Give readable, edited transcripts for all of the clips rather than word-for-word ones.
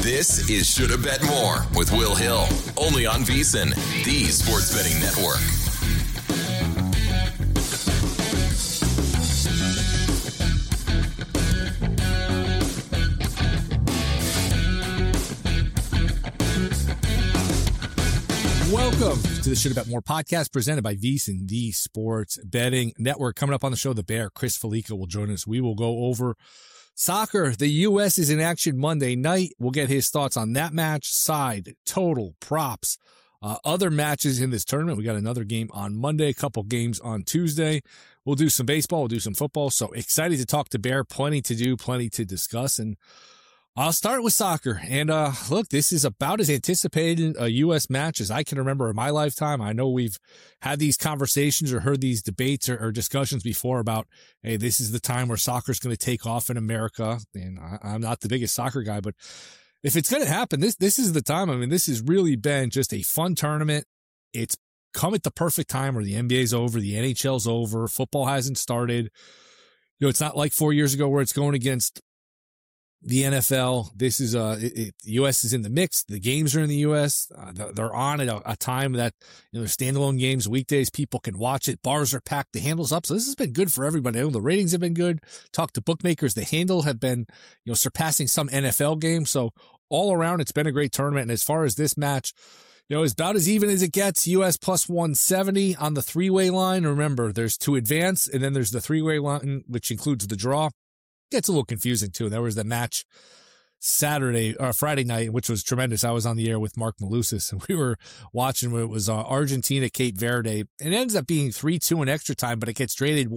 This is Shoulda Bet More with Will Hill, only on VSiN, the sports betting network. Welcome to the Shoulda Bet More podcast presented by VSiN, the sports betting network. Coming up on the show, the Bear, Chris Felica, will join us. We will go over soccer. The U.S. is in action Monday night. We'll get his thoughts on that match, side, total, props, other matches in this tournament. We got another game on Monday, a couple games on Tuesday. We'll do some baseball. We'll do some football. So excited to talk to Bear. Plenty to do, plenty to discuss. And I'll start with soccer. And look, this is about as anticipated a U.S. match as I can remember in my lifetime. I know we've had these conversations or heard these debates or discussions before about, hey, this is the time where soccer is going to take off in America. And I'm not the biggest soccer guy, but if it's going to happen, this is the time. I mean, this has really been just a fun tournament. It's come at the perfect time where the NBA's over, the NHL's over, football hasn't started. You know, it's not like 4 years ago where it's going against the NFL. This is the U.S. is in the mix. The games are in the U.S. They're on at a time that, you know, they're standalone games, weekdays. People can watch it. Bars are packed. The handle's up. So this has been good for everybody. I know the ratings have been good. Talk to bookmakers. The handle have been, you know, surpassing some NFL games. So all around, it's been a great tournament. And as far as this match, you know, it's about as even as it gets. U.S. plus 170 on the three-way line. Remember, there's to advance, and then there's the three-way line, which includes the draw. Gets a little confusing too. There was the match Friday night, which was tremendous. I was on the air with Mark Malusis and we were watching when it was Argentina, Cape Verde. It ends up being 3-2 in extra time, but it gets graded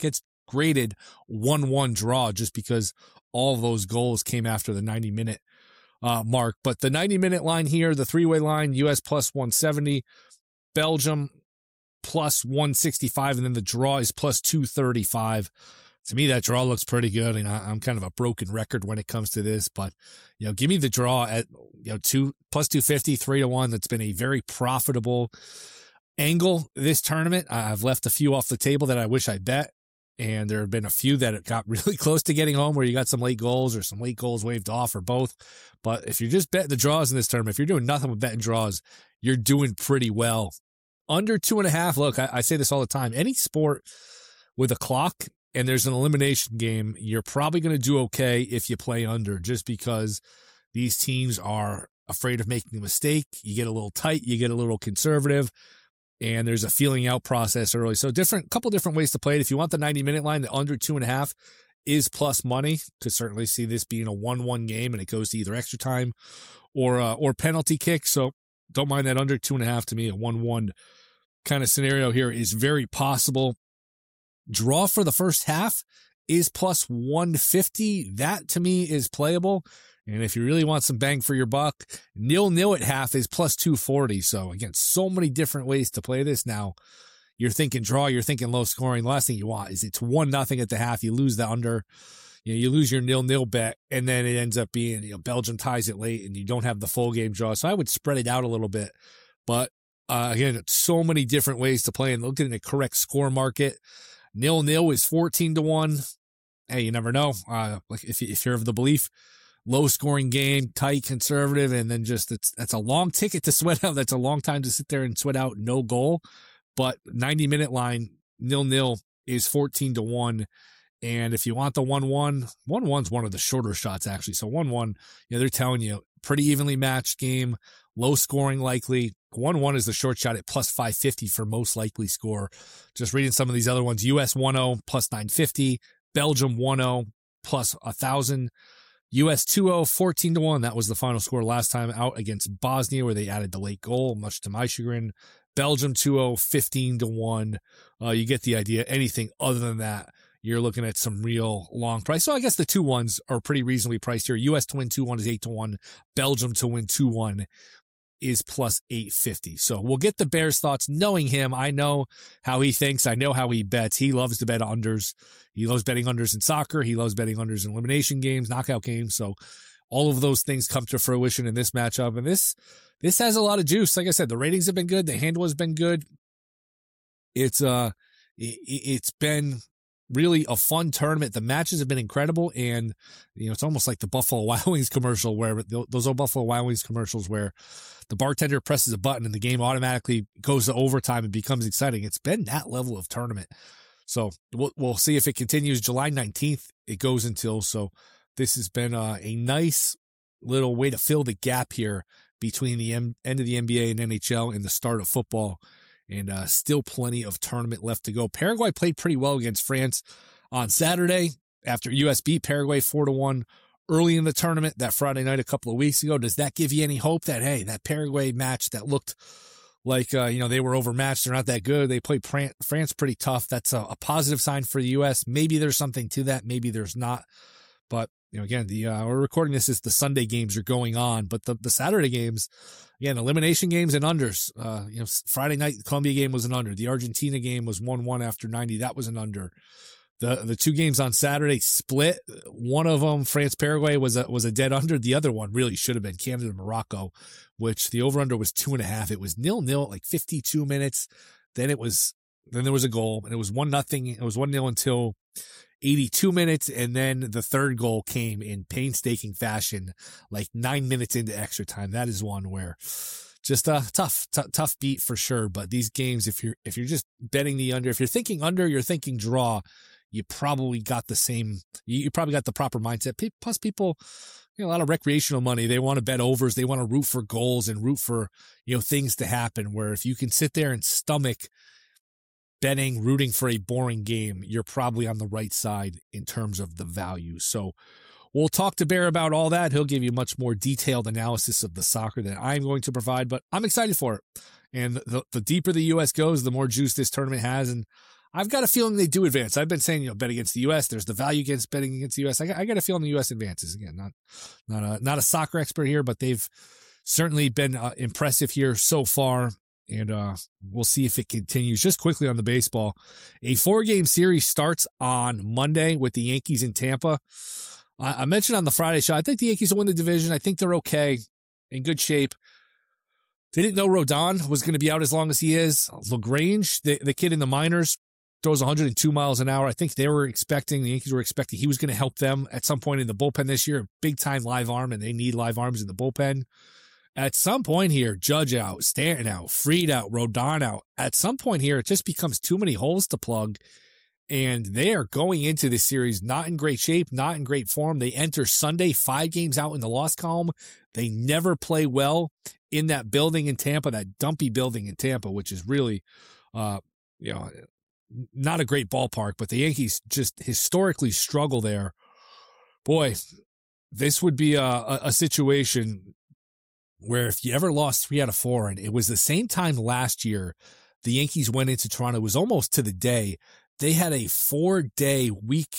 1-1 draw just because all of those goals came after the 90-minute mark. But the 90-minute line here, the three-way line, US plus 170, Belgium plus 165, and then the draw is plus 235. To me, that draw looks pretty good. And I'm kind of a broken record when it comes to this, but, you know, give me the draw at, you know, plus 250, 3-1. That's been a very profitable angle this tournament. I've left a few off the table that I wish I bet. And there have been a few that got really close to getting home where you got some late goals or some late goals waved off or both. But if you're just betting the draws in this tournament, if you're doing nothing with betting draws, you're doing pretty well. Under 2.5. Look, I say this all the time. Any sport with a clock and there's an elimination game, you're probably going to do okay if you play under, just because these teams are afraid of making a mistake. You get a little tight, you get a little conservative, and there's a feeling out process early. So couple different ways to play it. If you want the 90-minute line, the under 2.5 is plus money. Could certainly see this being a 1-1 game and it goes to either extra time or penalty kick. So don't mind that under 2.5. To me, a 1-1 kind of scenario here is very possible. Draw for the first half is plus 150. That to me is playable. And if you really want some bang for your buck, 0-0 at half is plus 240. So again, so many different ways to play this. Now you're thinking draw, you're thinking low scoring. The last thing you want is it's 1-0 at the half. You lose the under, you know, you lose your 0-0 bet, and then it ends up being, you know, Belgium ties it late and you don't have the full game draw. So I would spread it out a little bit, but again, so many different ways to play and looking at the correct score market. 0-0 is 14-1. Hey, you never know. Like if you're of the belief, low scoring game, tight, conservative, and then just that's a long ticket to sweat out. That's a long time to sit there and sweat out no goal. But 90-minute line 0-0 is 14-1. And if you want the 1-1, 1-1's one of the shorter shots actually. So 1-1, you know, they're telling you pretty evenly matched game, low scoring likely. 1-1 is the short shot at plus 550 for most likely score. Just reading some of these other ones. US 1-0 plus 950. Belgium 1-0 plus 1,000. US 2-0, 14-1. That was the final score last time out against Bosnia, where they added the late goal, much to my chagrin. Belgium 2-0, 15-1. You get the idea. Anything other than that, you're looking at some real long price. So I guess the 2-1s are pretty reasonably priced here. US to win 2-1 is 8-1. Belgium to win 2-1 is plus 850. So we'll get the Bears' thoughts. Knowing him, I know how he thinks. I know how he bets. He loves to bet unders. He loves betting unders in soccer. He loves betting unders in elimination games, knockout games. So all of those things come to fruition in this matchup. And this has a lot of juice. Like I said, the ratings have been good. The handle has been good. It's been really a fun tournament. The matches have been incredible, and it's almost like the Buffalo Wild Wings commercial, where those old Buffalo Wild Wings commercials where the bartender presses a button and the game automatically goes to overtime and becomes exciting. It's been that level of tournament. So we'll see if it continues. July 19th it goes until. So this has been a nice little way to fill the gap here between the end of the NBA and NHL and the start of football. And still plenty of tournament left to go. Paraguay played pretty well against France on Saturday after U.S. beat Paraguay 4-1 early in the tournament that Friday night a couple of weeks ago. Does that give you any hope that, hey, that Paraguay match that looked like, they were overmatched, they're not that good, they played France pretty tough, that's a positive sign for the U.S.? Maybe there's something to that. Maybe there's not. But, again, we're recording this as the Sunday games are going on, but the Saturday games, again, elimination games and unders. Friday night, the Colombia game was an under. The Argentina game was 1-1 after 90. That was an under. The two games on Saturday split. One of them, France-Paraguay, was a dead under. The other one really should have been Canada-Morocco, which the over-under was 2.5. It was 0-0 at like 52 minutes. Then there was a goal, and it was 1-0. It was 1-0 until 82 minutes, and then the third goal came in painstaking fashion, like 9 minutes into extra time. That is one where just a tough beat for sure. But these games, if you're just betting the under, if you're thinking under, you're thinking draw, you probably got you probably got the proper mindset. Plus people, a lot of recreational money, they want to bet overs, they want to root for goals and root for, things to happen, where if you can sit there and stomach rooting for a boring game, you're probably on the right side in terms of the value. So we'll talk to Bear about all that. He'll give you much more detailed analysis of the soccer than I'm going to provide, but I'm excited for it. And the deeper the U.S. goes, the more juice this tournament has. And I've got a feeling they do advance. I've been saying, bet against the U.S. There's the value against betting against the U.S. I got a feeling the U.S. advances. Again, not a soccer expert here, but they've certainly been impressive here so far. And we'll see if it continues. Just quickly on the baseball, a 4-game series starts on Monday with the Yankees in Tampa. I mentioned on the Friday show, I think the Yankees will win the division. I think they're okay, in good shape. They didn't know Rodon was going to be out as long as he is. LaGrange, the kid in the minors, throws 102 miles an hour. I think the Yankees were expecting he was going to help them at some point in the bullpen this year. Big time live arm, and they need live arms in the bullpen. At some point here, Judge out, Stanton out, Fried out, Rodon out. At some point here, it just becomes too many holes to plug, and they are going into this series not in great shape, not in great form. They enter Sunday 5 games out in the loss column. They never play well in that building in Tampa, that dumpy building in Tampa, which is really, not a great ballpark, but the Yankees just historically struggle there. Boy, this would be a situation where if you ever lost 3 out of 4, and it was the same time last year, the Yankees went into Toronto, it was almost to the day. They had a 4-day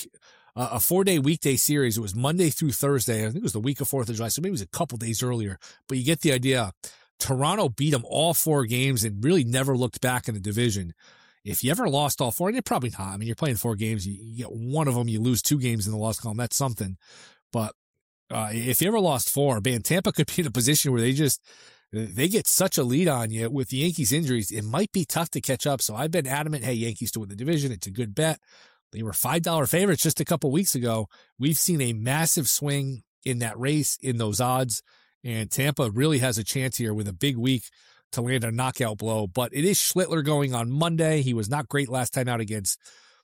weekday series. It was Monday through Thursday. I think it was the week of 4th of July, so maybe it was a couple days earlier, but you get the idea. Toronto beat them all 4 games and really never looked back in the division. If you ever lost all 4, and you're probably not, I mean, you're playing 4 games, you get one of them, you lose 2 games in the loss column, that's something. But if you ever lost 4, man, Tampa could be in a position where they get such a lead on you with the Yankees injuries. It might be tough to catch up. So I've been adamant, hey, Yankees to win the division. It's a good bet. They were $5 favorites just a couple weeks ago. We've seen a massive swing in that race, in those odds. And Tampa really has a chance here with a big week to land a knockout blow. But it is Schlittler going on Monday. He was not great last time out against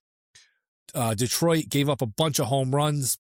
Detroit. Gave up a bunch of home runs.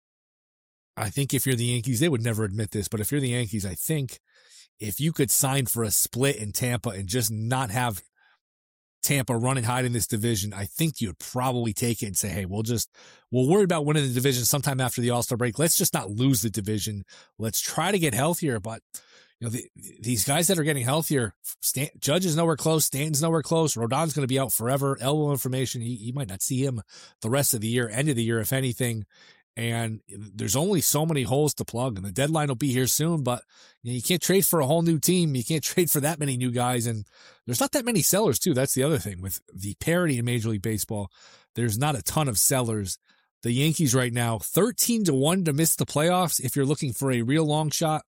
I think if you're the Yankees, they would never admit this, but if you're the Yankees, I think if you could sign for a split in Tampa and just not have Tampa run and hide in this division, I think you'd probably take it and say, hey, we'll worry about winning the division sometime after the All-Star break. Let's just not lose the division. Let's try to get healthier. But these guys that are getting healthier, Judge is nowhere close, Stanton's nowhere close, Rodon's going to be out forever. Elbow inflammation, you might not see him the rest of the year, end of the year, if anything. And there's only so many holes to plug, and the deadline will be here soon, but you can't trade for a whole new team. You can't trade for that many new guys, and there's not that many sellers too. That's the other thing with the parity in Major League Baseball. There's not a ton of sellers. The Yankees right now, 13-1 to miss the playoffs. If you're looking for a real long shot,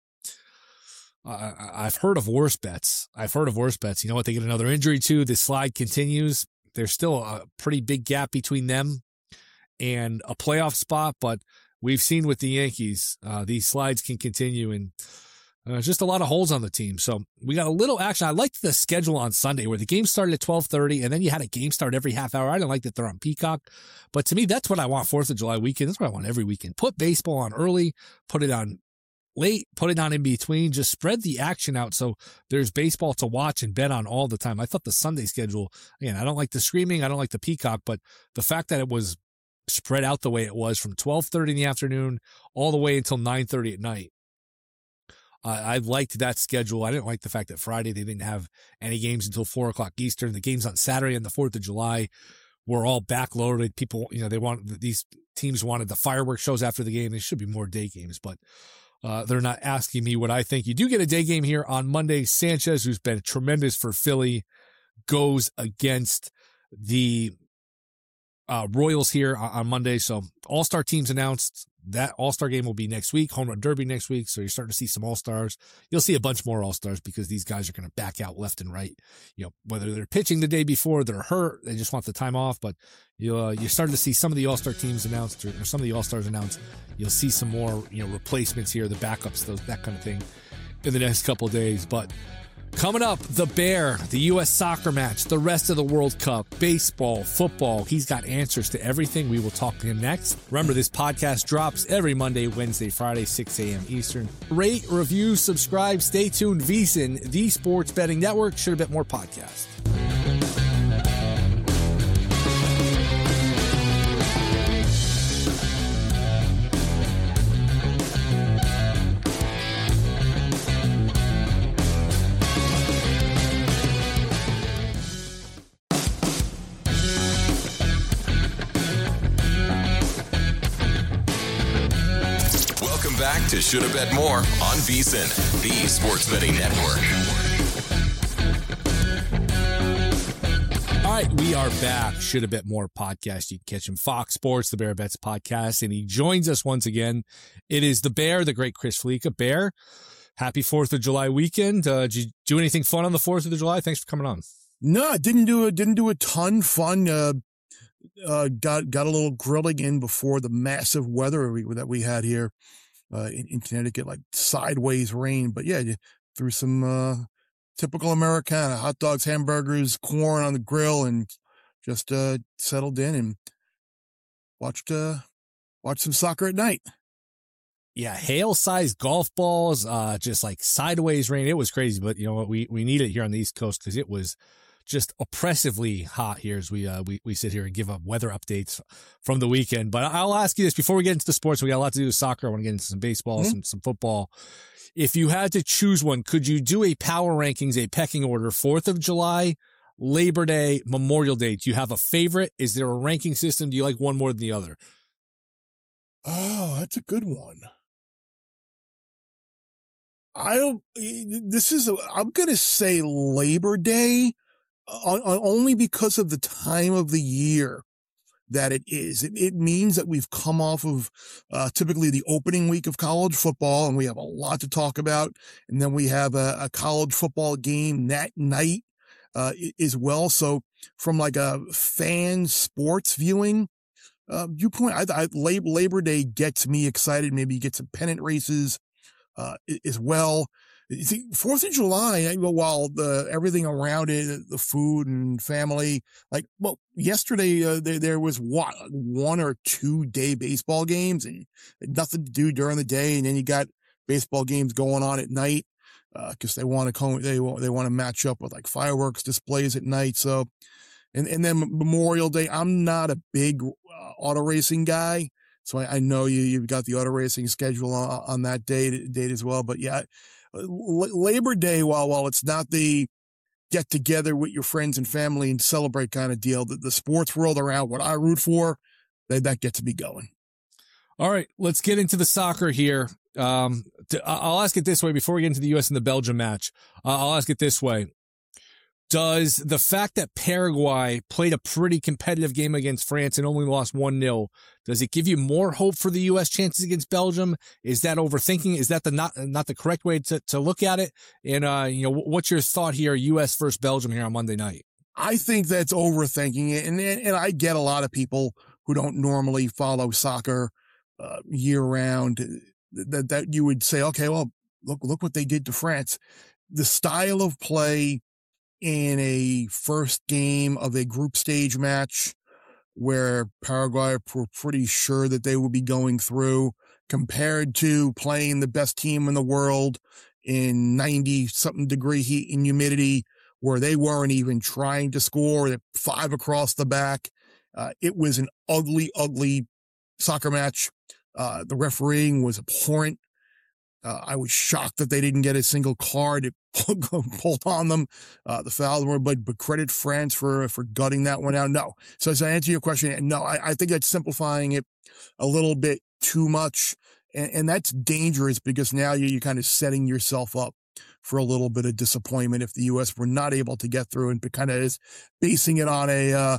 I've heard of worse bets. You know what? They get another injury too. The slide continues. There's still a pretty big gap between them and a playoff spot, but we've seen with the Yankees, these slides can continue, and just a lot of holes on the team. So we got a little action. I liked the schedule on Sunday where the game started at 12:30 and then you had a game start every half hour. I didn't like that they're on Peacock, but to me, that's what I want 4th of July weekend. That's what I want every weekend. Put baseball on early, put it on late, put it on in between, just spread the action out so there's baseball to watch and bet on all the time. I thought the Sunday schedule, again, I don't like the streaming, I don't like the Peacock, but the fact that it was spread out the way it was from 12:30 in the afternoon all the way until 9:30 at night. I liked that schedule. I didn't like the fact that Friday they didn't have any games until 4 o'clock Eastern. The games on Saturday and the 4th of July were all backloaded. People, these teams wanted the fireworks shows after the game. There should be more day games, but they're not asking me what I think. You do get a day game here on Monday. Sanchez, who's been tremendous for Philly, goes against the Royals here on Monday. So all-star teams announced. That all-star game will be next week, home run derby next week. So you're starting to see some all-stars. You'll see a bunch more all-stars because these guys are going to back out left and right. Whether they're pitching the day before, they're hurt, they just want the time off. But you're starting to see some of the all-star teams announced or some of the all-stars announced. You'll see some more, replacements here, the backups, that kind of thing in the next couple of days. But coming up, the Bear, the U.S. soccer match, the rest of the World Cup, baseball, football. He's got answers to everything. We will talk to him next. Remember, this podcast drops every Monday, Wednesday, Friday, 6 a.m. Eastern. Rate, review, subscribe, stay tuned. VSiN, the Sports Betting Network, Should Have Bet More podcast. Back to Should Have Bet More on VSiN, the Sports Betting Network. All right, we are back. Should Have Bet More podcast. You can catch him Fox Sports, the Bear Bets podcast, and he joins us once again. It is the Bear, the great Chris Fleeka. Bear, happy 4th of July weekend. Did you do anything fun on the 4th of July? Thanks for coming on. No, I didn't do a ton fun. Got a little grilling in before the massive weather that we had here. In Connecticut, like sideways rain, but yeah, threw some typical Americana, hot dogs, hamburgers, corn on the grill, and just settled in and watched some soccer at night. Yeah, hail-sized golf balls, just like sideways rain. It was crazy, but you know what? We need it here on the East Coast because it was just oppressively hot here as we sit here and give up weather updates from the weekend. But I'll ask you this before we get into the sports. We got a lot to do with soccer. I want to get into some baseball, some football. If you had to choose one, could you do a power rankings, a pecking order, 4th of July, Labor Day, Memorial Day? Do you have a favorite? Is there a ranking system? Do you like one more than the other? Oh, that's a good one. I'm going to say Labor Day. Only because of the time of the year that it is. It means that we've come off of typically the opening week of college football, and we have a lot to talk about. And then we have a college football game that night as well. So from like a fan sports viewing viewpoint, Labor Day gets me excited. Maybe you get some pennant races as well. You see, 4th of July, while everything around it, the food and family, yesterday, there was 1 or 2 day baseball games and nothing to do during the day. And then you got baseball games going on at night, cause they want to match up with like fireworks displays at night. So, and then Memorial Day, I'm not a big auto racing guy. So I know you've got the auto racing schedule on that date as well. But yeah, Labor Day, while it's not the get together with your friends and family and celebrate kind of deal, the sports world around what I root for, that gets me going. All right, let's get into the soccer here. I'll ask it this way before we get into the U.S. and the Belgium match. I'll ask it this way. Does the fact that Paraguay played a pretty competitive game against France and only lost 1-0, does it give you more hope for the U.S. chances against Belgium? Is that overthinking? Is that not the correct way to look at it? And, what's your thought here, U.S. versus Belgium here on Monday night? I think that's overthinking it. And I get a lot of people who don't normally follow soccer year round, that you would say, okay, well, look what they did to France. The style of play in a first game of a group stage match where Paraguay were pretty sure that they would be going through, compared to playing the best team in the world in 90-something degree heat and humidity, where they weren't even trying to score at 5 across the back. It was an ugly, ugly soccer match. The refereeing was abhorrent. I was shocked that they didn't get a single card. It pulled on them, the foul, but credit France for gutting that one out. No. So to answer your question, no, I think that's simplifying it a little bit too much. And that's dangerous, because now you're kind of setting yourself up for a little bit of disappointment if the U.S. were not able to get through, and kind of is basing it on a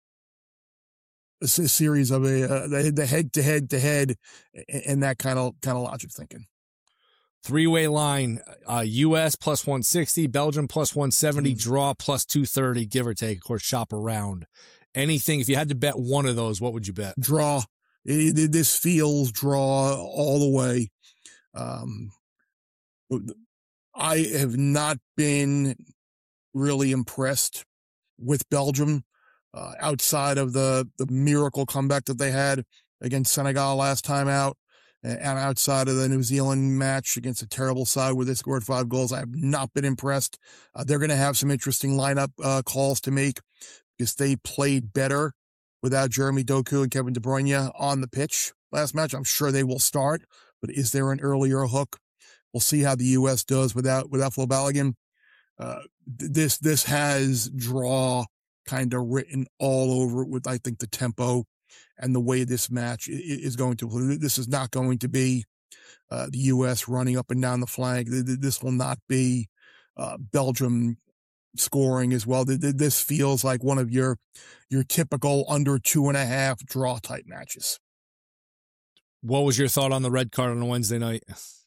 series of the head-to-head and that kind of logic thinking. Three-way line, U.S. plus 160, Belgium plus 170, draw plus 230, give or take. Of course, shop around. Anything, if you had to bet one of those, what would you bet? Draw. This feels draw all the way. I have not been really impressed with Belgium outside of the miracle comeback that they had against Senegal last time out, and outside of the New Zealand match against a terrible side where they scored 5 goals. I have not been impressed. They're going to have some interesting lineup calls to make, because they played better without Jeremy Doku and Kevin De Bruyne on the pitch last match. I'm sure they will start, but is there an earlier hook? We'll see how the U.S. does without Flo Balogun. This has draw kind of written all over it with, I think, the tempo and the way this match is going to play. This is not going to be the U.S. running up and down the flank. This will not be Belgium scoring as well. This feels like one of your typical under 2.5 draw type matches. What was your thought on the red card on a Wednesday night?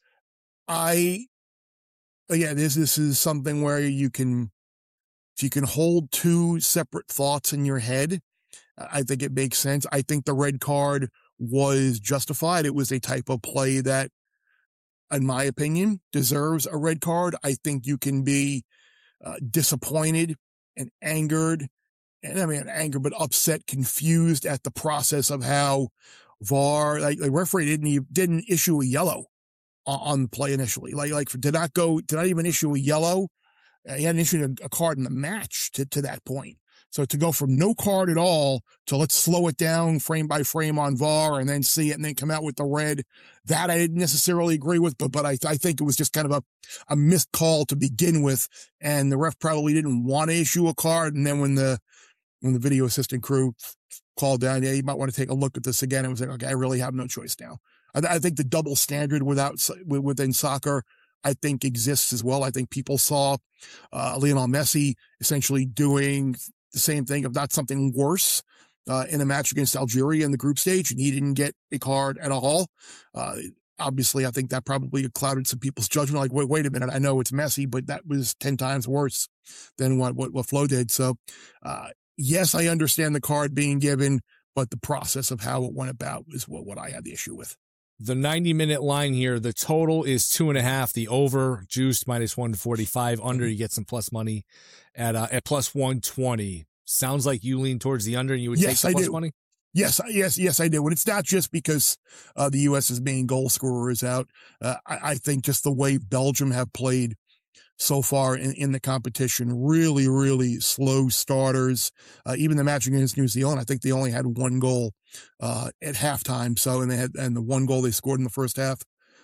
This is something where if you can hold two separate thoughts in your head, I think it makes sense. I think the red card was justified. It was a type of play that, in my opinion, deserves a red card. I think you can be disappointed and angered, but upset, confused at the process of how VAR, like the referee didn't issue a yellow on the play initially. Did not even issue a yellow. He hadn't issued a card in the match to that point. So to go from no card at all to let's slow it down frame by frame on VAR and then see it and then come out with the red, that I didn't necessarily agree with, but I think it was just kind of a missed call to begin with. And the ref probably didn't want to issue a card. And then when the video assistant crew called down, you might want to take a look at this again. It was like, okay, I really have no choice now. I think the double standard within soccer, I think, exists as well. I think people saw Lionel Messi essentially doing the same thing, if not something worse, in a match against Algeria in the group stage, and he didn't get a card at all. Obviously, I think that probably clouded some people's judgment. Like, wait a minute, I know it's Messi, but that was 10 times worse than what Flo did. So, yes, I understand the card being given, but the process of how it went about is what I had the issue with. The 90-minute line here, the total is 2.5. The over juiced minus 145. Under, you get some plus money at plus 120. Sounds like you lean towards the under and you would take the plus money? Yes, I do. And it's not just because the U.S.'s main goal scorer is out. I think just the way Belgium have played so far in the competition, really, really slow starters. Even the match against New Zealand, I think they only had one goal at halftime. So, and the one goal they scored in the first half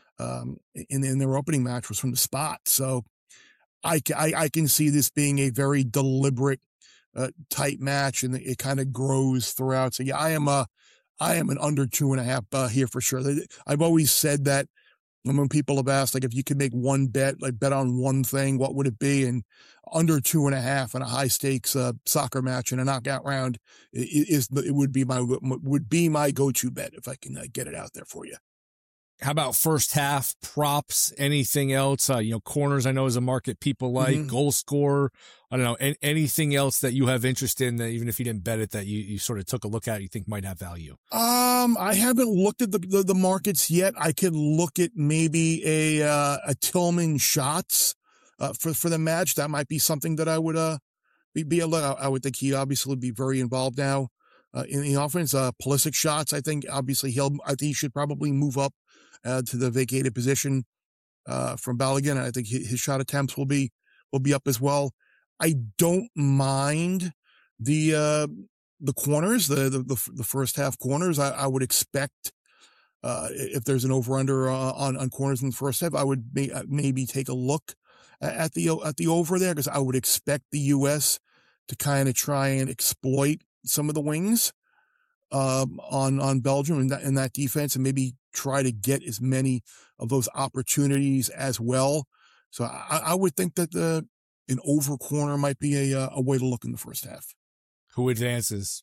in their opening match was from the spot. So I can see this being a very deliberate tight match, and it kind of grows throughout. So yeah, I am an under 2.5 here for sure. I've always said that when people have asked, like, if you could make one bet, like bet on one thing, what would it be? And under 2.5 in a high stakes soccer match in a knockout round would be my go-to bet if I can get it out there for you. How about first half props? Anything else? Corners I know is a market people like. Goal scorer. I don't know. Anything else that you have interest in that even if you didn't bet it that you sort of took a look at, you think might have value? I haven't looked at the markets yet. I could look at maybe a Tillman shots for the match. That might be something that I would be I would think he obviously would be very involved now in the offense. Pulisic shots. I think obviously I think he should probably move up to the vacated position from Balogun. I think his shot attempts will be up as well. I don't mind the corners, the first half corners. I would expect if there's an over under on corners in the first half, I would maybe take a look at the over there, because I would expect the U.S. to kind of try and exploit some of the wings on Belgium in that defense, and maybe try to get as many of those opportunities as well. So I would think that an over corner might be a way to look in the first half. Who advances?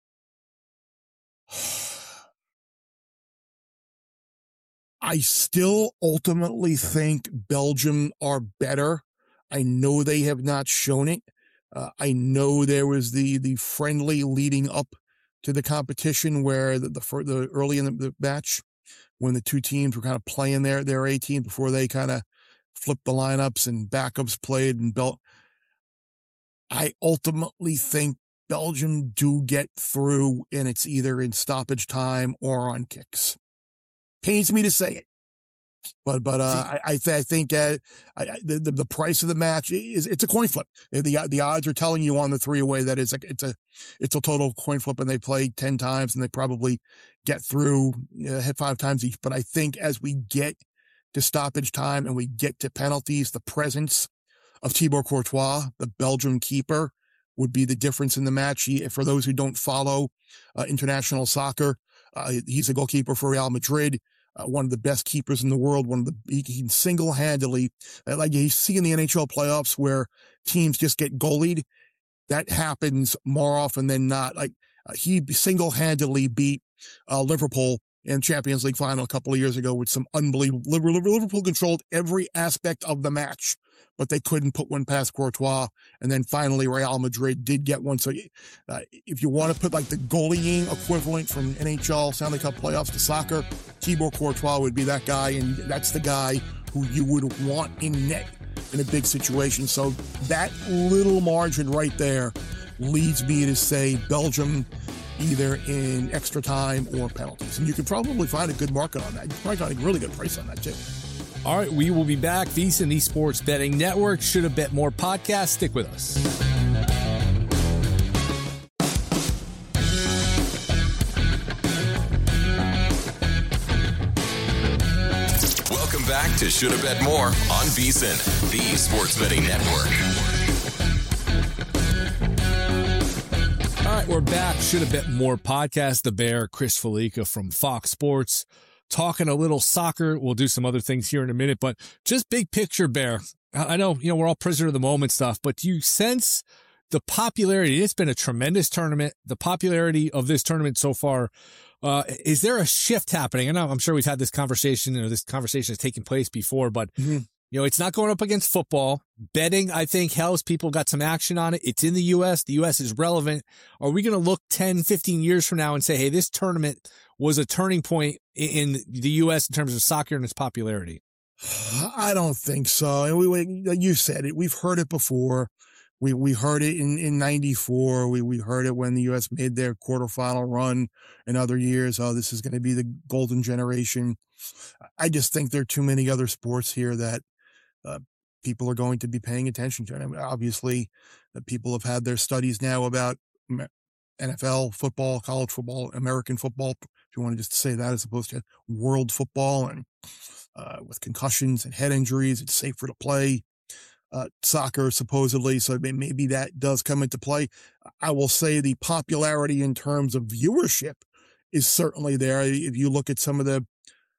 I still ultimately think Belgium are better. I know they have not shown it. I know there was the friendly leading up to the competition where the early in the match, when the two teams were kind of playing their A team before they kind of flipped the lineups and backups played, and I ultimately think Belgium do get through, and it's either in stoppage time or on kicks. Pains me to say it, but I think the price of the match it's a coin flip. The odds are telling you on the 3-way that it's a total coin flip, and they play 10 times and they probably get through, hit 5 times each. But I think as we get to stoppage time and we get to penalties, the presence of Thibaut Courtois, the Belgium keeper, would be the difference in the match. For those who don't follow international soccer, he's a goalkeeper for Real Madrid, one of the best keepers in the world. He can single-handedly, like you see in the NHL playoffs where teams just get goalied. That happens more often than not. Like he single-handedly beat Liverpool in Champions League final a couple of years ago with some unbelievable. Liverpool controlled every aspect of the match, but they couldn't put one past Courtois. And then finally Real Madrid did get one. So if you want to put like the goalieing equivalent from NHL Stanley Cup playoffs to soccer, Thibaut Courtois would be that guy. And that's the guy who you would want in net in a big situation. So that little margin right there leads me to say Belgium either in extra time or penalties. And you can probably find a good market on that. You can probably find a really good price on that too. All right, we will be back. VSiN, the Sports Betting Network. Should Have Bet More podcast. Stick with us. Welcome back to Should Have Bet More on VSiN, the Sports Betting Network. All right, we're back. Should Have Bet More podcast. The Bear, Chris Felica from Fox Sports, talking a little soccer. We'll do some other things here in a minute, but just big picture, Bear. I know, we're all prisoner of the moment stuff, but do you sense the popularity? It's been a tremendous tournament. The popularity of this tournament so far. Is there a shift happening? I know, I'm sure we've had this conversation, this conversation has taken place before, but it's not going up against football. Betting, I think, helps. People got some action on it. It's in the U.S. The U.S. is relevant. Are we going to look 10, 15 years from now and say, hey, this tournament was a turning point in the U.S. in terms of soccer and its popularity? I don't think so. And you said it. We've heard it before. We heard it in 94. We heard it when the U.S. made their quarterfinal run in other years. Oh, this is going to be the golden generation. I just think there are too many other sports here that people are going to be paying attention to. I mean, obviously, people have had their studies now about NFL football, college football, American football, if you want to just say that, as opposed to world football. And with concussions and head injuries, it's safer to play soccer, supposedly. So maybe that does come into play. I will say the popularity in terms of viewership is certainly there. If you look at some of the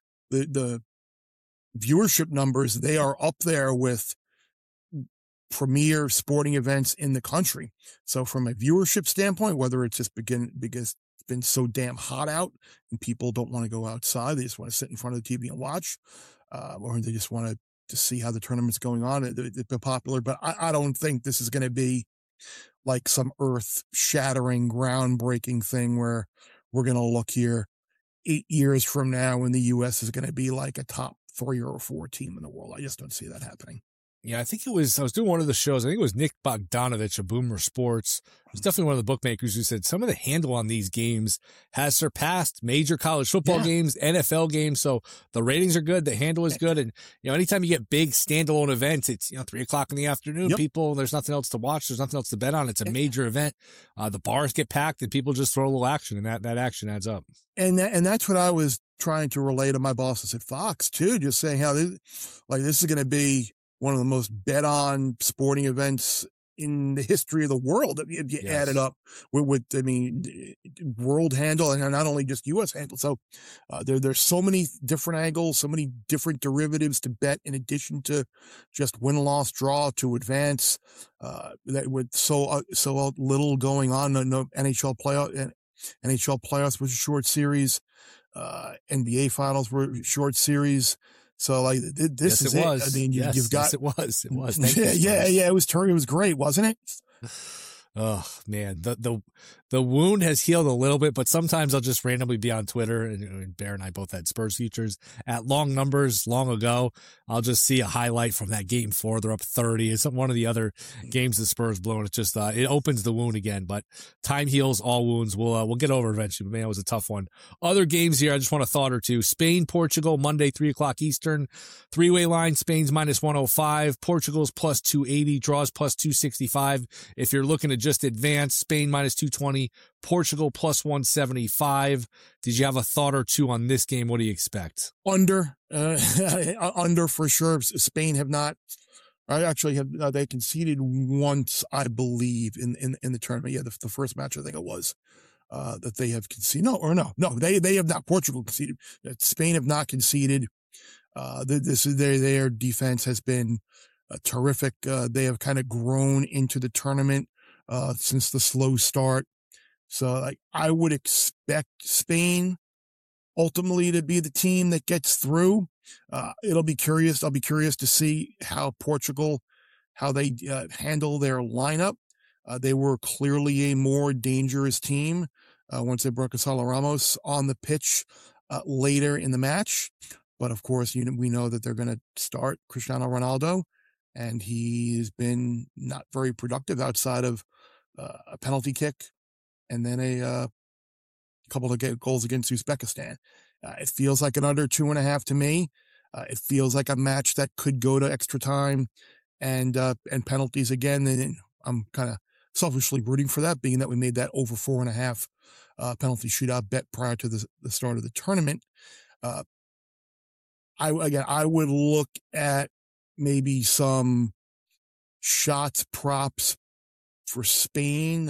viewership numbers, they are up there with premier sporting events in the country. So from a viewership standpoint, whether it's just because been so damn hot out and people don't want to go outside. They just want to sit in front of the TV and watch, or they just want to see how the tournament's going on. It's been popular, but I don't think this is going to be like some earth-shattering, groundbreaking thing where we're going to look here 8 years from now when the U.S. is going to be like a top 3 or 4 team in the world. I just don't see that happening. Yeah, I think I was doing one of the shows. I think it was Nick Bogdanovich of Boomer Sports. It was definitely one of the bookmakers who said some of the handle on these games has surpassed major college football games, NFL games. So the ratings are good. The handle is good. And, anytime you get big standalone events, it's, 3:00 in the afternoon, people, there's nothing else to watch. There's nothing else to bet on. It's a major event. The bars get packed and people just throw a little action, and that action adds up. And that's what I was trying to relay to my bosses at Fox too, just saying how this is going to be one of the most bet on sporting events in the history of the world. If you add it up with world handle and not only just U.S. handle. So, there's so many different angles, so many different derivatives to bet in addition to just win, loss, draw to advance, that with so little going on. No NHL playoffs was a short series. NBA finals were short series. So like this is it. I mean, you've got it was. It was. It was great, wasn't it? Oh man, the wound has healed a little bit, but sometimes I'll just randomly be on Twitter, and Bear and I both had Spurs futures at long numbers long ago. I'll just see a highlight from that game 4. They're up 30. It's one of the other games the Spurs blew, and it's just it opens the wound again. But time heals all wounds. We'll get over eventually. But man, it was a tough one. Other games here, I just want a thought or two. Spain, Portugal, Monday 3:00 Eastern. 3-way line. Spain's -105. Portugal's +280. Draws +265. If you're looking to just advance, Spain -220, Portugal +175. Did you have a thought or two on this game? What do you expect? Under for sure. Spain have not. I actually have. They conceded once, I believe, in the tournament. Yeah, the first match I think it was that they have conceded. No, they have not. Portugal conceded. Spain have not conceded. This is their defense has been terrific. They have kind of grown into the tournament since the slow start. So I would expect Spain ultimately to be the team that gets through. I'll be curious to see how Portugal, how they handle their lineup. They were clearly a more dangerous team once they brought Gonzalo Ramos on the pitch later in the match. But of course, we know that they're going to start Cristiano Ronaldo, and he's been not very productive outside of a penalty kick and then a couple of goals against Uzbekistan. It feels like an under 2.5 to me. It feels like a match that could go to extra time and penalties again. And I'm kind of selfishly rooting for that, being that we made that over 4.5 penalty shootout bet prior to the start of the tournament. I would look at maybe some shots props for Spain,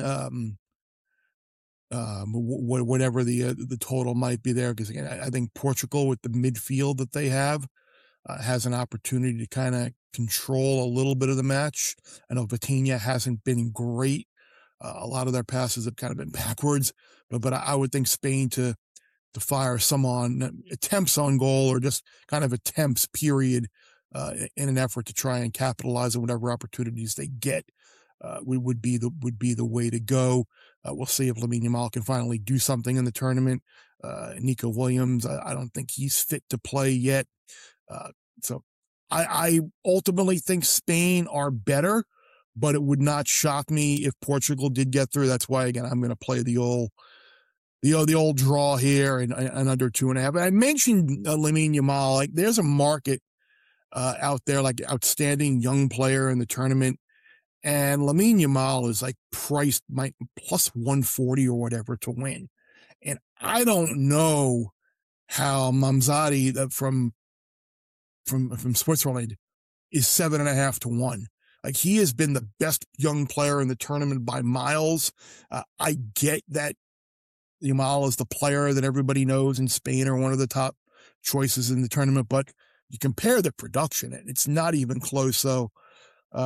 whatever the total might be there. Because again, I think Portugal with the midfield that they have has an opportunity to kind of control a little bit of the match. I know Vitinha hasn't been great. A lot of their passes have kind of been backwards, but I would think Spain to fire some attempts on goal or just kind of attempts period in an effort to try and capitalize on whatever opportunities they get. Would be the way to go. We'll see if Lamine Yamal can finally do something in the tournament. Nico Williams, I don't think he's fit to play yet. So I ultimately think Spain are better, but it would not shock me if Portugal did get through. That's why, again, I'm going to play the old draw here and under 2.5. I mentioned Lamine Yamal. Like, there's a market out there, like outstanding young player in the tournament. And Lamine Yamal is like priced plus 140 or whatever to win. And I don't know how Mamzadi from Switzerland is 7.5 to 1. Like, he has been the best young player in the tournament by miles. I get that Yamal is the player that everybody knows in Spain are one of the top choices in the tournament, but you compare the production and it's not even close. So,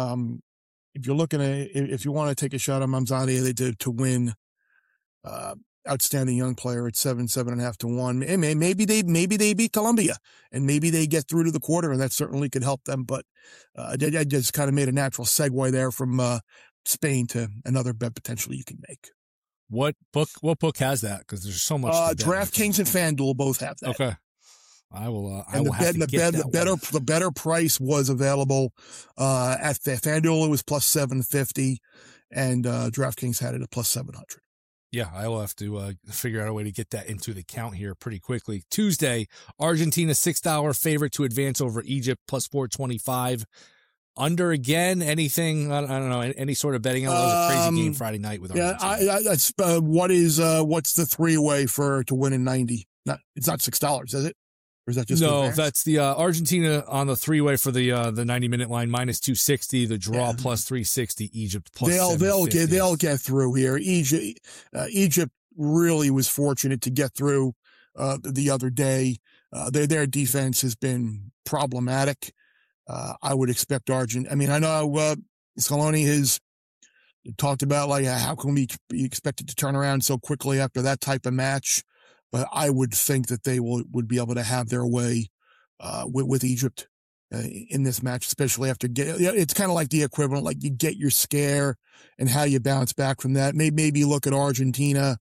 if you're looking at, if you want to take a shot on Mamzadi to win, outstanding young player at 7.5 to 1. And maybe they beat Colombia and maybe they get through to the quarter, and that certainly could help them. But I just kind of made a natural segue there from Spain to another bet potentially you can make. What book has that? Because there's so much. DraftKings and FanDuel both have that. Okay. I will the better price was available at FanDuel. It was plus 750, and DraftKings had it at plus 700. Yeah, I will have to figure out a way to get that into the count here pretty quickly. Tuesday, Argentina $6 favorite to advance over Egypt plus 425. Under again, anything? I don't know. Any sort of betting? That was a crazy game Friday night with Argentina. Yeah, what's the 3-way to win in 90? It's not $6, is it? Or is that just no? That's the Argentina on the 3-way for the 90-minute line minus 260. The draw plus 360. Egypt plus. They'll get through here. Egypt really was fortunate to get through the other day. Their defense has been problematic. I would expect Argentina. I mean, I know Scaloni has talked about like how can we be expected to turn around so quickly after that type of match. But I would think that they would be able to have their way with Egypt in this match, especially after it's kind of like the equivalent, like you get your scare and how you bounce back from that. Maybe look at Argentina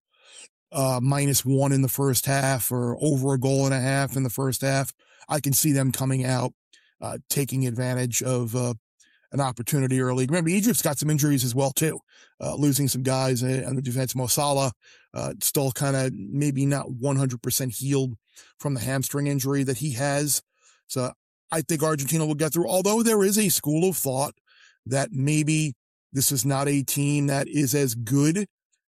-1 in the first half or over 1.5 goals in the first half. I can see them coming out taking advantage of an opportunity early. Remember, Egypt's got some injuries as well, too. Losing some guys on the defense. Mo Salah, still kind of maybe not 100% healed from the hamstring injury that he has. So I think Argentina will get through, although there is a school of thought that maybe this is not a team that is as good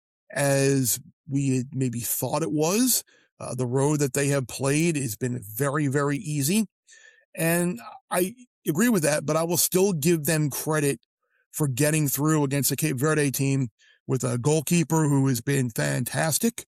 as we had maybe thought it was. The road that they have played has been very, very easy. And I agree with that, but I will still give them credit for getting through against a Cape Verde team with a goalkeeper who has been fantastic,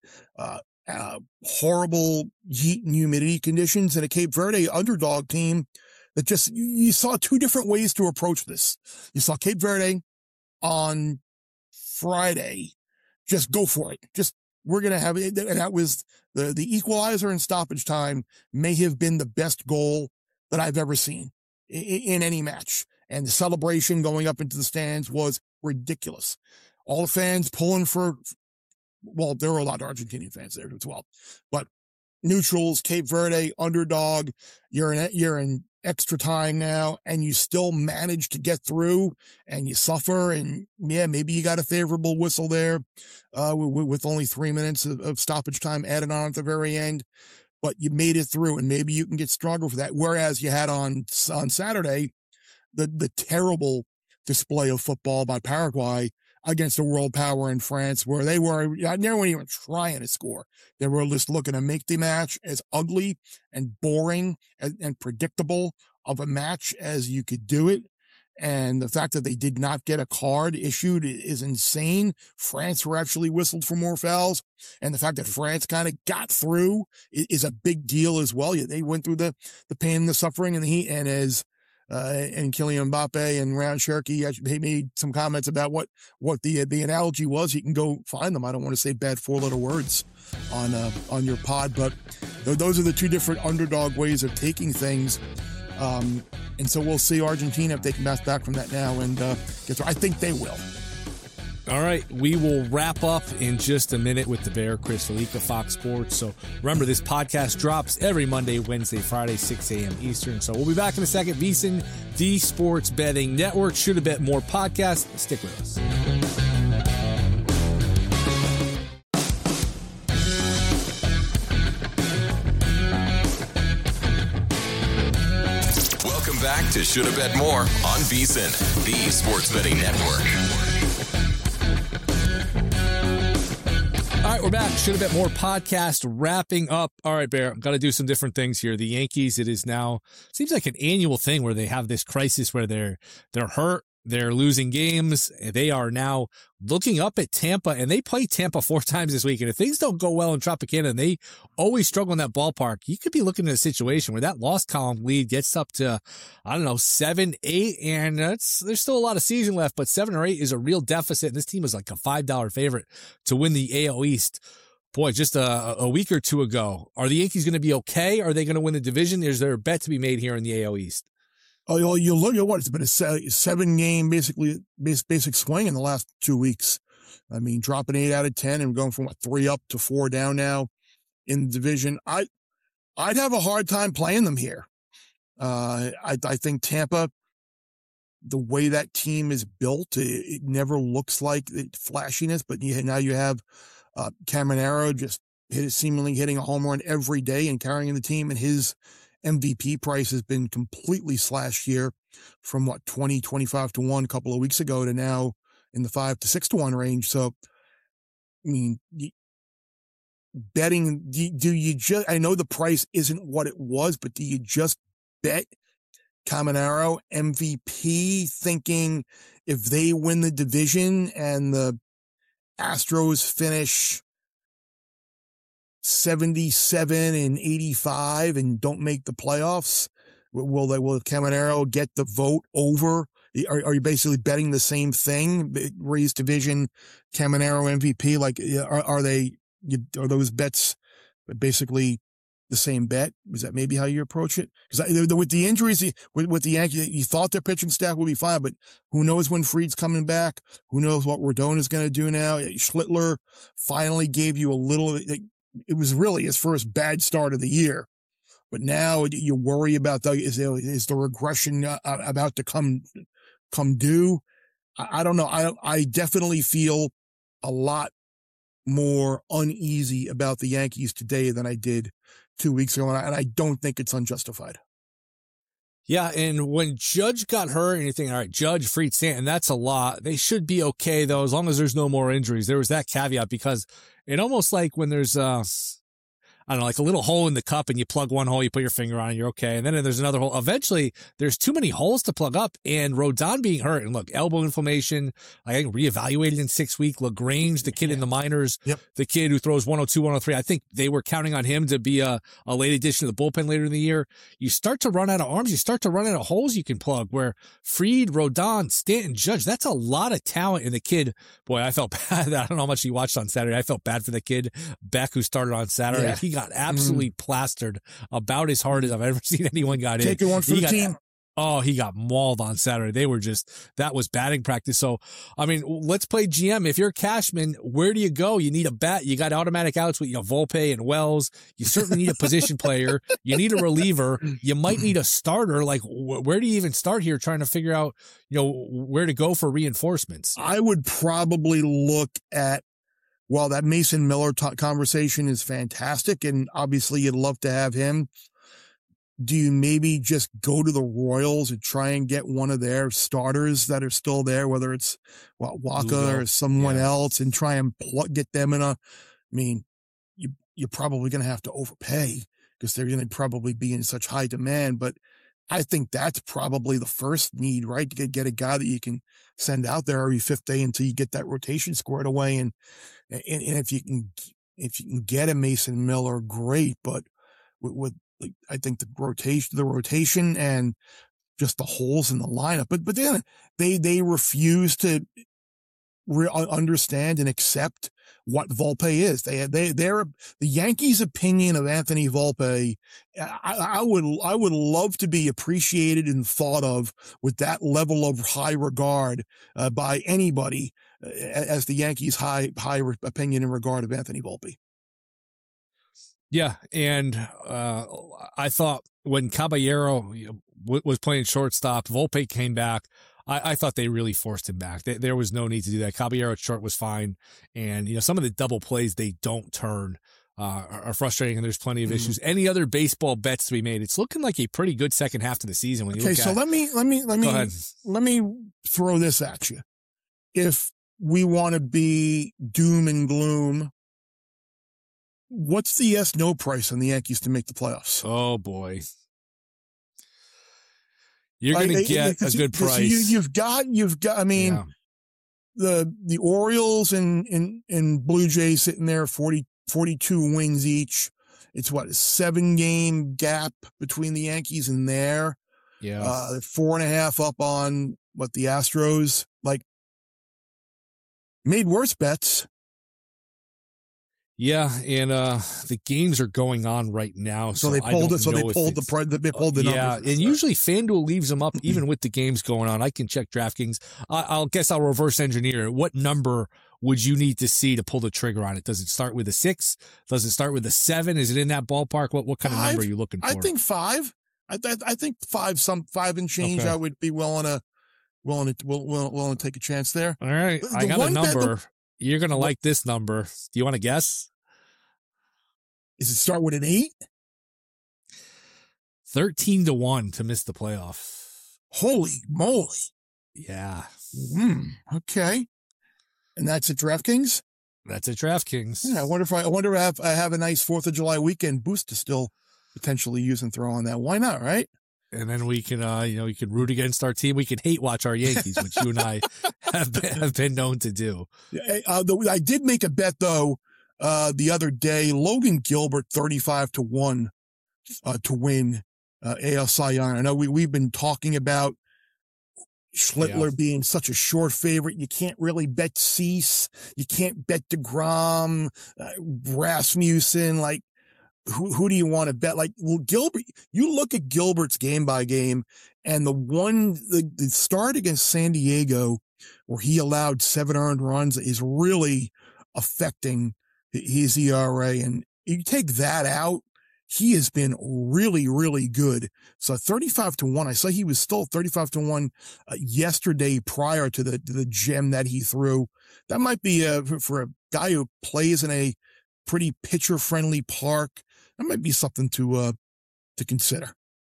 horrible heat and humidity conditions, and a Cape Verde underdog team that just, you saw two different ways to approach this. You saw Cape Verde on Friday, just go for it. Just, we're going to have it. And that was the equalizer in stoppage time may have been the best goal that I've ever seen in any match. And the celebration going up into the stands was ridiculous. All the fans pulling for, well, there were a lot of Argentinian fans there as well, but neutrals, Cape Verde, underdog, you're in extra time now, and you still manage to get through, and you suffer, and yeah, maybe you got a favorable whistle there, with only 3 minutes of stoppage time added on at the very end, but you made it through, and maybe you can get stronger for that. Whereas you had on Saturday, the terrible display of football by Paraguay against a world power in France, where they weren't even trying to score. They were just looking to make the match as ugly and boring and predictable of a match as you could do it. And the fact that they did not get a card issued is insane. France were actually whistled for more fouls. And the fact that France kind of got through is a big deal as well. They went through the pain and the suffering and the heat. And and Kylian Mbappe and Ryan Cherky, he made some comments about what the analogy was. You can go find them. I don't want to say bad 4-letter words on your pod, but those are the two different underdog ways of taking things. And so we'll see Argentina if they can bounce back from that now and get through. I think they will. All right, we will wrap up in just a minute with the Bear, Chris Fallica, Fox Sports. So remember, this podcast drops every Monday, Wednesday, Friday, 6 a.m. Eastern. So we'll be back in a second. VSiN, the Sports Betting Network. Should Have Bet More podcast. Stick with us. Welcome back to Should Have Bet More on VSiN, the Sports Betting Network. All right, we're back. Should Have Bet More podcast wrapping up. All right, Bear, I've got to do some different things here. The Yankees, it is now, seems like an annual thing where they have this crisis where they're hurt, they're losing games. They are now looking up at Tampa, and they play Tampa 4 times this week. And if things don't go well in Tropicana, and they always struggle in that ballpark, you could be looking at a situation where that loss column lead gets up to, 7, 8, and there's still a lot of season left, but 7 or 8 is a real deficit. And this team is like a $5 favorite to win the AL East. Boy, just a week or two ago, are the Yankees going to be okay? Are they going to win the division? Is there a bet to be made here in the AL East? Oh, you look at what it's been a 7-game basic swing in the last 2 weeks. I mean, dropping 8 out of 10 and going from 3 up to 4 down now in the division. I'd have a hard time playing them here. I think Tampa, the way that team is built, it never looks like flashiness, but now you have Caminero just seemingly hitting a home run every day and carrying the team, and his MVP price has been completely slashed here from 25 to 1 a couple of weeks ago to now in the 5 to 6 to 1 range. So, I mean, betting, do you just, I know the price isn't what it was, but do you just bet Caminero MVP thinking if they win the division and the Astros finish 77 and 85 and don't make the playoffs, will Caminero get the vote over? Are you basically betting the same thing? Raise division, Caminero MVP? Like, are those bets basically the same bet? Is that maybe how you approach it? Because with the injuries, with the Yankees, you thought their pitching staff would be fine, but who knows when Fried's coming back? Who knows what Rodon is going to do now? Schlittler finally gave you a little. It was really his first bad start of the year, but now you worry about is the regression about to come due? I don't know. I definitely feel a lot more uneasy about the Yankees today than I did 2 weeks ago, and I don't think it's unjustified. Yeah, and when Judge got hurt and you think, all right, Judge, Fried, Stanton, that's a lot. They should be okay, though, as long as there's no more injuries. There was that caveat because it almost like when there's I don't know, like a little hole in the cup and you plug one hole, you put your finger on it, you're okay. And then there's another hole. Eventually, there's too many holes to plug up, and Rodon being hurt, and look, elbow inflammation, I think reevaluated in 6 weeks. LaGrange, the kid in the minors, the kid who throws 102, 103, I think they were counting on him to be a late addition to the bullpen later in the year. You start to run out of arms. You start to run out of holes you can plug, where Fried, Rodon, Stanton, Judge, that's a lot of talent in the kid. Boy, I felt bad. I don't know how much he watched on Saturday. I felt bad for the kid, Beck, who started on Saturday. Yeah. He got absolutely plastered, about as hard as I've ever seen anyone got in. Taking one for the team. He got mauled on Saturday. That was batting practice. So, I mean, let's play GM. If you're Cashman, where do you go? You need a bat. You got automatic outs with Volpe and Wells. You certainly need a position player. You need a reliever. You might need a starter. Like, where do you even start here trying to figure out, where to go for reinforcements? I would probably look at, well, that Mason Miller conversation is fantastic, and obviously you'd love to have him. Do you maybe just go to the Royals and try and get one of their starters that are still there, whether it's Waka or someone else, and try and get them in I mean, you're probably going to have to overpay because they're going to probably be in such high demand, but I think that's probably the first need, right? To get a guy that you can send out there every fifth day until you get that rotation squared away. And if you can get a Mason Miller, great. But I think the rotation and just the holes in the lineup. But then they refuse to understand and accept what Volpe is. They're the Yankees' opinion of Anthony Volpe. I would love to be appreciated and thought of with that level of high regard by anybody as the Yankees' high opinion in regard of Anthony Volpe. Yeah, and I thought when Caballero was playing shortstop, Volpe came back. I thought they really forced him back. There was no need to do that. Caballero short was fine. And, some of the double plays they don't turn are frustrating, and there's plenty of issues. Any other baseball bets to be made? It's looking like a pretty good second half to the season. When you look so let me throw this at you. If we want to be doom and gloom, what's the yes/no price on the Yankees to make the playoffs? Oh boy. You're going to get a good price. You've got, I mean, the Orioles and Blue Jays sitting there 42 wins each. It's a 7-game gap between the Yankees and there. Yeah. 4.5 up on the Astros, made worse bets. Yeah, and the games are going on right now, so they pulled it. So they pulled the numbers. Yeah, and usually FanDuel leaves them up even with the games going on. I can check DraftKings. I'll reverse engineer it. What number would you need to see to pull the trigger on it? Does it start with a 6? Does it start with a 7? Is it in that ballpark? What kind of number are you looking for? I think 5. I think 5 and change. Okay. I would be willing to take a chance there. All right, I got a number. You're gonna like this number. Do you want to guess? Does it start with an 8? 13-1 to miss the playoff. Holy moly! Yeah. Okay. And that's at DraftKings. That's at DraftKings. Yeah, I wonder if I have a nice 4th of July weekend boost to still potentially use and throw on that. Why not? Right. And then we can, we can root against our team. We can hate watch our Yankees, which you and I have been known to do. I did make a bet though. The other day, Logan Gilbert, 35-1, to win, AL Cy Young. I know we've been talking about Schlittler being such a short favorite. You can't really bet Cease. You can't bet DeGrom, Rasmussen. Like, who do you want to bet? Like, well, Gilbert, you look at Gilbert's game by game, and the start against San Diego where he allowed 7 earned runs is really affecting his ERA. And you take that out, he has been really, really good. So 35-1, I saw he was still 35-1 yesterday prior to the gem that he threw. That might be for a guy who plays in a pretty pitcher friendly park. That might be something to consider.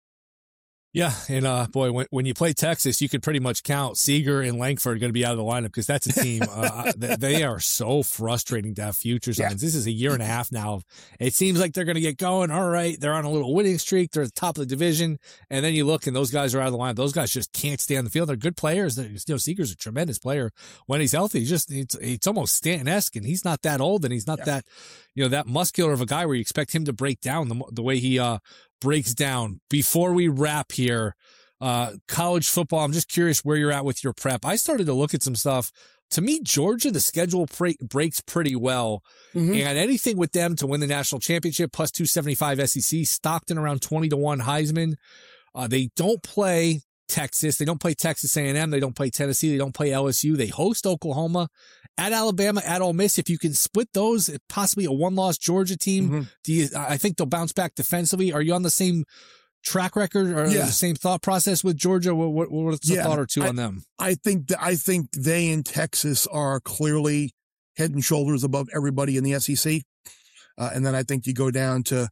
Yeah, and boy, when you play Texas, you could pretty much count Seager and Langford going to be out of the lineup because that's a team. They are so frustrating to have futures on. This is a year and a half now. It seems like they're going to get going. All right, they're on a little winning streak. They're at the top of the division, and then you look, and those guys are out of the lineup. Those guys just can't stay on the field. They're good players. Seager's a tremendous player when he's healthy. It's almost Stanton-esque, and he's not that old, and he's not that that muscular of a guy where you expect him to break down the way he breaks down. Before we wrap here, college football, I'm just curious where you're at with your prep. I started to look at some stuff. To me, Georgia, the schedule breaks pretty well. Mm-hmm. And anything with them to win the national championship, plus 275 SEC, Stockton around 20-1 Heisman. They don't play Texas. They don't play Texas A&M. They don't play Tennessee. They don't play LSU. They host Oklahoma, at Alabama, at Ole Miss. If you can split those, possibly a 1-loss Georgia team, I think they'll bounce back defensively. Are you on the same track record or the same thought process with Georgia? What's a thought or two on them? I think they in Texas are clearly head and shoulders above everybody in the SEC. And then I think you go down to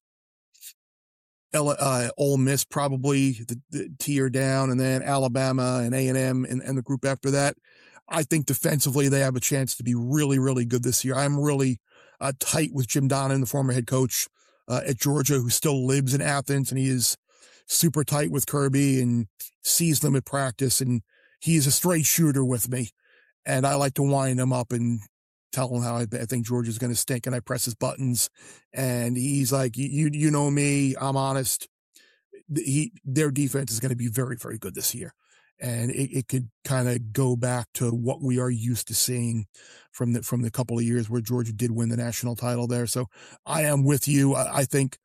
Ole Miss, probably the tier down, and then Alabama and A&M and the group after that. I think defensively they have a chance to be really, really good this year. I'm really tight with Jim Donnan, the former head coach at Georgia, who still lives in Athens, and he is super tight with Kirby and sees them at practice, and he's a straight shooter with me. And I like to wind him up and tell him how I think Georgia's going to stink, and I press his buttons. And he's like, you know me, I'm honest. Their defense is going to be very, very good this year. And it could kind of go back to what we are used to seeing from the couple of years where Georgia did win the national title there. So I am with you. I think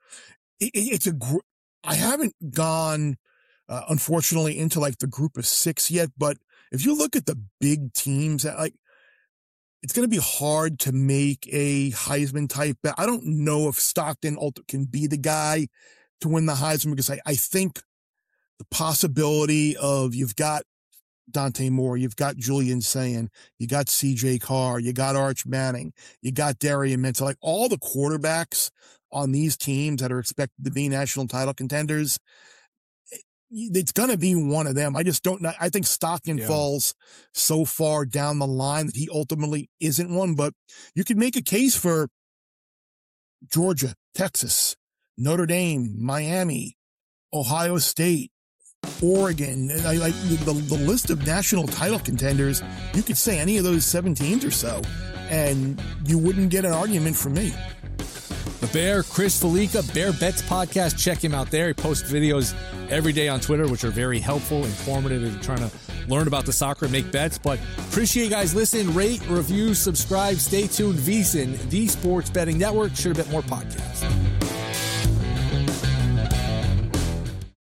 I haven't gone, unfortunately, into like the group of 6 yet, but if you look at the big teams, like, it's going to be hard to make a Heisman type bet. I don't know if Stockton can be the guy to win the Heisman, because I think the possibility of, you've got Dante Moore, you've got Julian Sayin, you got CJ Carr, you got Arch Manning, you got Darian Minter, like all the quarterbacks on these teams that are expected to be national title contenders, it's going to be one of them. I just don't know. I think Stockton falls so far down the line that he ultimately isn't one, but you could make a case for Georgia, Texas, Notre Dame, Miami, Ohio State, Oregon. Like the list of national title contenders, you could say any of those 7 teams or so, and you wouldn't get an argument from me. The Bear, Chris Felica, Bear Bets Podcast. Check him out there. He posts videos every day on Twitter, which are very helpful, informative, and trying to learn about the soccer and make bets. But appreciate you guys listening. Rate, review, subscribe, stay tuned. VSiN, the Sports Betting Network, Should Have Bet More podcast.